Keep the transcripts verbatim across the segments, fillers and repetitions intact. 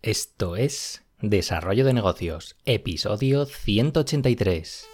Esto es Desarrollo de Negocios, episodio ciento ochenta y tres.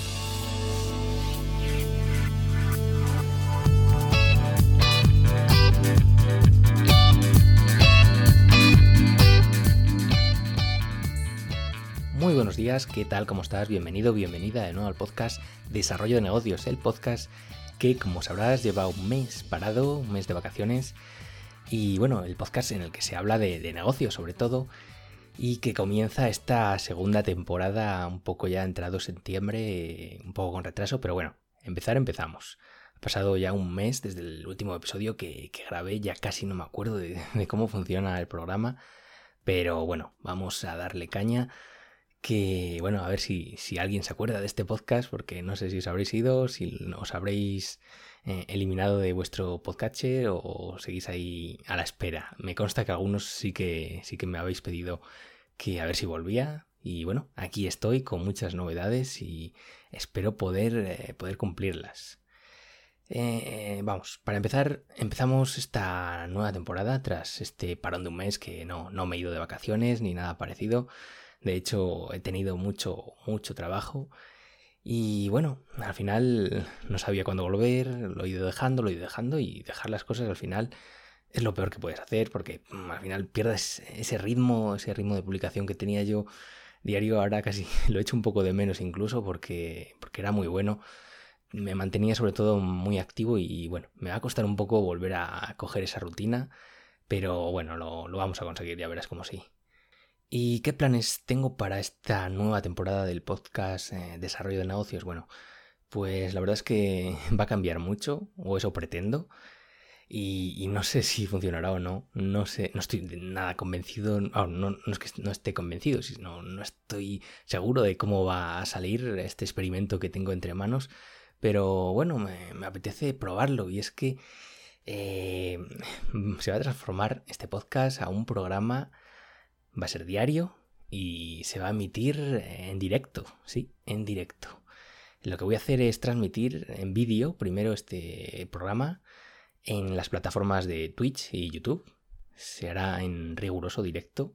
Muy buenos días, ¿qué tal? ¿Cómo estás? Bienvenido, bienvenida de nuevo al podcast Desarrollo de Negocios, el podcast que, como sabrás, lleva un mes parado, un mes de vacaciones. Y bueno, el podcast en el que se habla de, de negocios sobre todo, y que comienza esta segunda temporada un poco ya entrado septiembre, un poco con retraso, pero bueno, empezar empezamos. Ha pasado ya un mes desde el último episodio que, que grabé, ya casi no me acuerdo de, de cómo funciona el programa, pero bueno, vamos a darle caña. Que bueno, a ver si, si alguien se acuerda de este podcast, porque no sé si os habréis ido, si os habréis eh, eliminado de vuestro podcatcher o seguís ahí a la espera. Me consta que algunos sí que, sí que me habéis pedido que a ver si volvía, y bueno, aquí estoy con muchas novedades y espero poder, eh, poder cumplirlas. Eh, vamos, para empezar, empezamos esta nueva temporada tras este parón de un mes que no, no me he ido de vacaciones ni nada parecido. De hecho, he tenido mucho, mucho trabajo y bueno, al final no sabía cuándo volver, lo he ido dejando, lo he ido dejando y dejar las cosas al final es lo peor que puedes hacer porque mm, al final pierdes ese ritmo, ese ritmo de publicación que tenía yo diario. Ahora casi lo he hecho un poco de menos incluso porque, porque era muy bueno. Me mantenía sobre todo muy activo y bueno, me va a costar un poco volver a coger esa rutina, pero bueno, lo, lo vamos a conseguir, ya verás como sí. ¿Y qué planes tengo para esta nueva temporada del podcast eh, Desarrollo de Negocios? Bueno, pues la verdad es que va a cambiar mucho, o eso pretendo, y, y no sé si funcionará o no. No sé, no estoy nada convencido, no, no, no es que no esté convencido, sino no estoy seguro de cómo va a salir este experimento que tengo entre manos, pero bueno, me, me apetece probarlo y es que eh, se va a transformar este podcast a un programa. Va a ser diario y se va a emitir en directo, sí, en directo. Lo que voy a hacer es transmitir en vídeo primero este programa en las plataformas de Twitch y YouTube. Se hará en riguroso directo.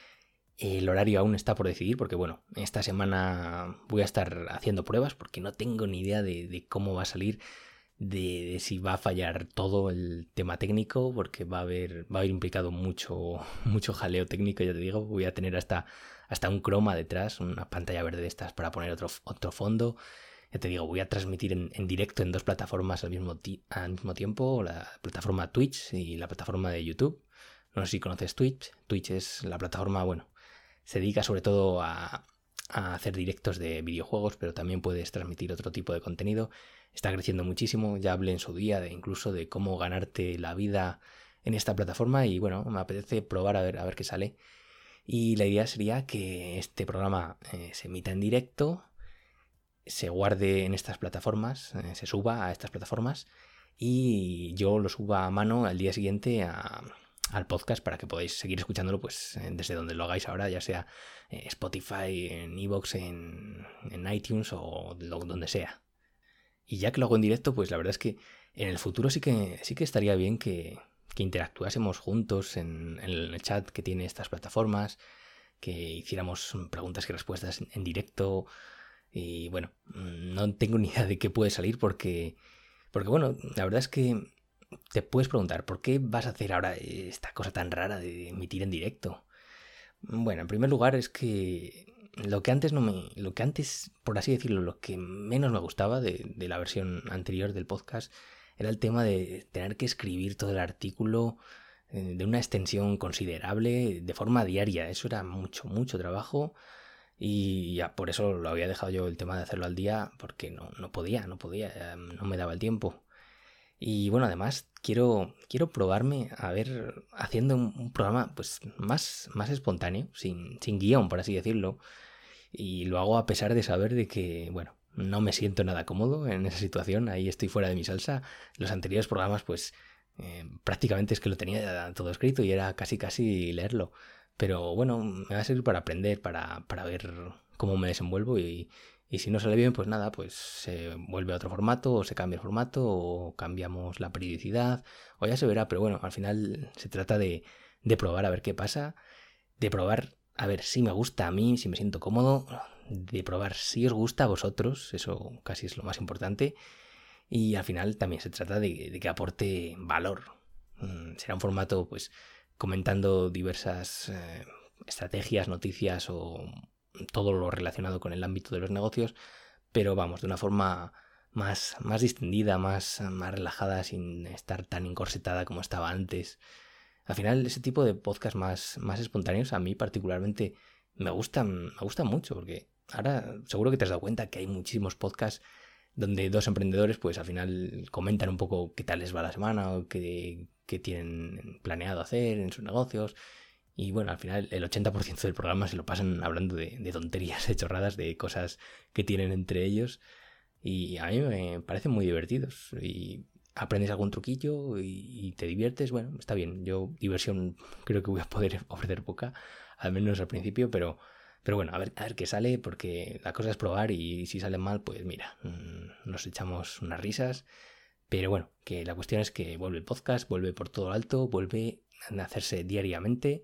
El horario aún está por decidir porque, bueno, esta semana voy a estar haciendo pruebas porque no tengo ni idea de, de cómo va a salir. De, de si va a fallar todo el tema técnico, porque va a haber, va a haber implicado mucho, mucho jaleo técnico, ya te digo. Voy a tener hasta, hasta un croma detrás, una pantalla verde de estas para poner otro, otro fondo. Ya te digo, voy a transmitir en, en directo en dos plataformas al mismo, ti- al mismo tiempo, la plataforma Twitch y la plataforma de YouTube. No sé si conoces Twitch. Twitch es la plataforma, bueno, se dedica sobre todo a, a hacer directos de videojuegos, pero también puedes transmitir otro tipo de contenido. Está creciendo muchísimo, ya hablé en su día de incluso de cómo ganarte la vida en esta plataforma y bueno, me apetece probar a ver, a ver qué sale. Y la idea sería que este programa eh, se emita en directo, se guarde en estas plataformas, eh, se suba a estas plataformas y yo lo suba a mano al día siguiente a, al podcast para que podáis seguir escuchándolo pues desde donde lo hagáis ahora, ya sea eh, Spotify, en iVoox, en, en iTunes o lo, donde sea. Y ya que lo hago en directo, pues la verdad es que en el futuro sí que, sí que estaría bien que, que interactuásemos juntos en, en el chat que tiene estas plataformas, que hiciéramos preguntas y respuestas en, en directo. Y bueno, no tengo ni idea de qué puede salir porque, porque bueno, la verdad es que te puedes preguntar, ¿por qué vas a hacer ahora esta cosa tan rara de emitir en directo? Bueno, en primer lugar es que lo que antes no me, lo que antes, por así decirlo, lo que menos me gustaba de, de la versión anterior del podcast era el tema de tener que escribir todo el artículo eh, de una extensión considerable de forma diaria. Eso era mucho, mucho trabajo y ya por eso lo había dejado yo el tema de hacerlo al día porque no, no podía, no podía, no me daba el tiempo. Y bueno, además quiero, quiero probarme a ver haciendo un, un programa pues más, más espontáneo, sin, sin guión, por así decirlo. Y lo hago a pesar de saber de que, bueno, no me siento nada cómodo en esa situación, ahí estoy fuera de mi salsa. Los anteriores programas pues eh, prácticamente es que lo tenía ya todo escrito y era casi casi leerlo. Pero bueno, me va a servir para aprender, para, para ver cómo me desenvuelvo y, y si no sale bien, pues nada, pues se vuelve a otro formato o se cambia el formato o cambiamos la periodicidad o ya se verá, pero bueno, al final se trata de, de probar a ver qué pasa. de probar a ver si me gusta a mí, si me siento cómodo, de probar si os gusta a vosotros, eso casi es lo más importante, y al final también se trata de, de que aporte valor. Mm, será un formato pues comentando diversas eh, estrategias, noticias o todo lo relacionado con el ámbito de los negocios, pero vamos, de una forma más, más distendida, más, más relajada, sin estar tan encorsetada como estaba antes. Al final, ese tipo de podcast más, más espontáneos a mí particularmente me gustan, me gustan mucho, porque ahora seguro que te has dado cuenta que hay muchísimos podcasts donde dos emprendedores pues al final comentan un poco qué tal les va la semana o qué, qué tienen planeado hacer en sus negocios. Y bueno, al final el ochenta por ciento del programa se lo pasan hablando de, de tonterías, de chorradas, de cosas que tienen entre ellos. Y a mí me parecen muy divertidos. Y aprendes algún truquillo y, y te diviertes. Bueno, está bien. Yo diversión creo que voy a poder ofrecer poca, al menos al principio, pero... Pero bueno, a ver, a ver qué sale, porque la cosa es probar y si sale mal, pues mira, nos echamos unas risas. Pero bueno, que la cuestión es que vuelve el podcast, vuelve por todo lo alto, vuelve a hacerse diariamente.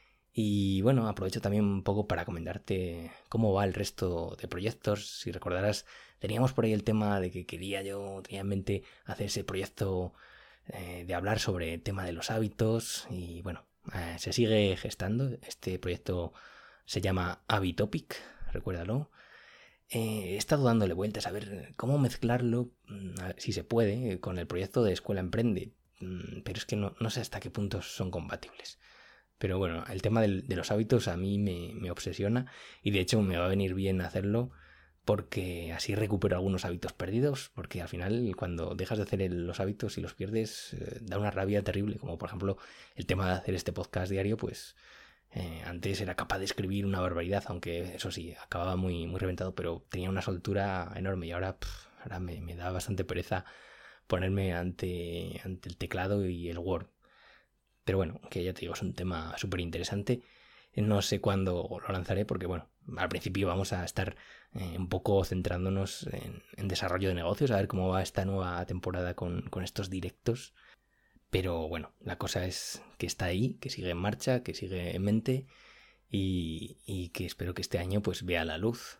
Y bueno, aprovecho también un poco para comentarte cómo va el resto de proyectos. Si recordarás, teníamos por ahí el tema de que quería yo, tenía en mente hacer ese proyecto eh, de hablar sobre el tema de los hábitos. Y bueno, eh, se sigue gestando. Este proyecto se llama Habitopic, recuérdalo. Eh, he estado dándole vueltas a ver cómo mezclarlo, si se puede, con el proyecto de Escuela Emprende. Pero es que no, no sé hasta qué puntos son compatibles. Pero bueno, el tema del, de los hábitos a mí me, me obsesiona y de hecho me va a venir bien hacerlo porque así recupero algunos hábitos perdidos, porque al final cuando dejas de hacer el, los hábitos y los pierdes eh, da una rabia terrible, como por ejemplo el tema de hacer este podcast diario, pues eh, antes era capaz de escribir una barbaridad, aunque eso sí, acababa muy, muy reventado, pero tenía una soltura enorme y ahora, pff, ahora me, me da bastante pereza ponerme ante, ante el teclado y el Word. Pero bueno, que ya te digo, es un tema súper interesante. No sé cuándo lo lanzaré porque, bueno, al principio vamos a estar eh, un poco centrándonos en, en desarrollo de negocios, a ver cómo va esta nueva temporada con, con estos directos. Pero bueno, la cosa es que está ahí, que sigue en marcha, que sigue en mente y, y que espero que este año pues vea la luz.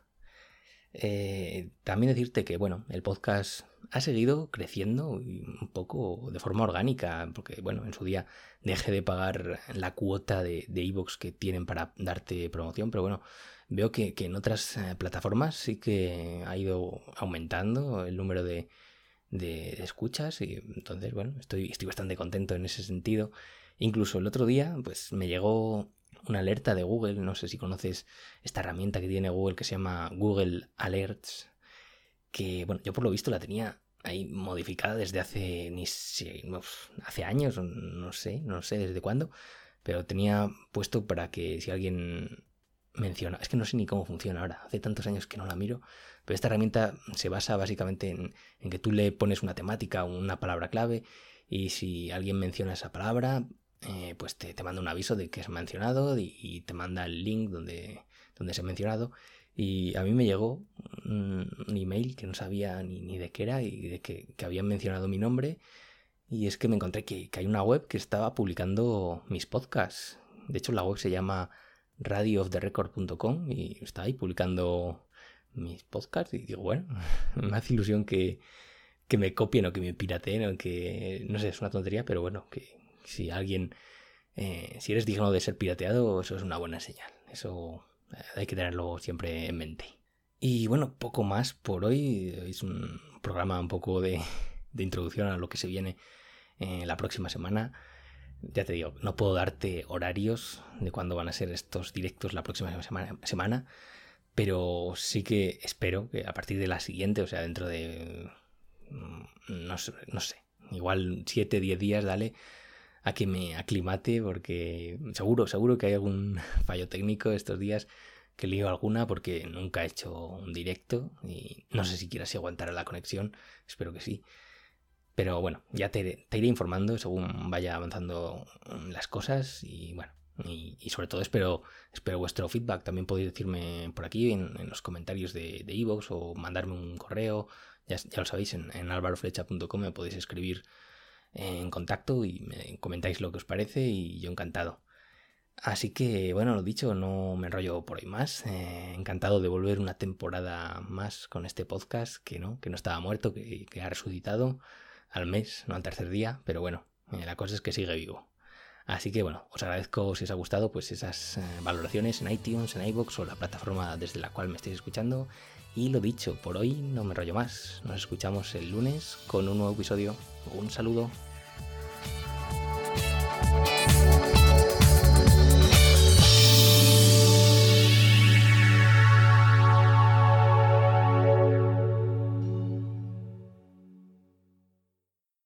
Eh, también decirte que, bueno, el podcast ha seguido creciendo y un poco de forma orgánica, porque, bueno, en su día dejé de pagar la cuota de de iVoox que tienen para darte promoción, pero bueno, veo que, que en otras eh, plataformas sí que ha ido aumentando el número de, de, de escuchas y entonces, bueno, estoy, estoy bastante contento en ese sentido. Incluso el otro día, pues me llegó una alerta de Google, no sé si conoces esta herramienta que tiene Google que se llama Google Alerts, que bueno, yo por lo visto la tenía ahí modificada desde hace ni sé, no, hace años, no sé, no sé desde cuándo, pero tenía puesto para que si alguien menciona, es que no sé ni cómo funciona ahora, hace tantos años que no la miro, pero esta herramienta se basa básicamente en, en que tú le pones una temática o una palabra clave y si alguien menciona esa palabra, eh, pues te, te manda un aviso de que es mencionado y, y te manda el link donde, donde se ha mencionado. Y a mí me llegó un, un email que no sabía ni, ni de qué era y de que, que habían mencionado mi nombre. Y es que me encontré que, que hay una web que estaba publicando mis podcasts. De hecho, la web se llama radio of the record punto com y está ahí publicando mis podcasts. Y digo, bueno, me hace ilusión que, que me copien o que me pirateen o que, no sé, es una tontería, pero bueno, que si alguien, eh, si eres digno de ser pirateado, eso es una buena señal. Eso hay que tenerlo siempre en mente. Y bueno, poco más por hoy. Es un programa un poco de, de introducción a lo que se viene eh, la próxima semana. Ya te digo, no puedo darte horarios de cuándo van a ser estos directos la próxima semana, semana, pero sí que espero que a partir de la siguiente, o sea, dentro de, no, no sé, igual siete, diez días, dale, a que me aclimate, porque seguro, seguro que hay algún fallo técnico estos días, que lío alguna, porque nunca he hecho un directo y no sé siquiera si aguantará la conexión, espero que sí. Pero bueno, ya te, te iré informando según vaya avanzando las cosas y bueno, y, y sobre todo espero, espero vuestro feedback. También podéis decirme por aquí en, en los comentarios de de iVoox o mandarme un correo, ya, ya lo sabéis, en, en alvaroflecha punto com me podéis escribir en contacto y me comentáis lo que os parece y yo encantado. Así que, bueno, lo dicho, no me enrollo por hoy más. Eh, encantado de volver una temporada más con este podcast, que no, que no estaba muerto, que, que ha resucitado al mes, no al tercer día, pero bueno, eh, la cosa es que sigue vivo. Así que bueno, os agradezco si os ha gustado pues esas eh, valoraciones en iTunes, en iVoox o la plataforma desde la cual me estéis escuchando. Y lo dicho, por hoy no me enrollo más. Nos escuchamos el lunes con un nuevo episodio. Un saludo.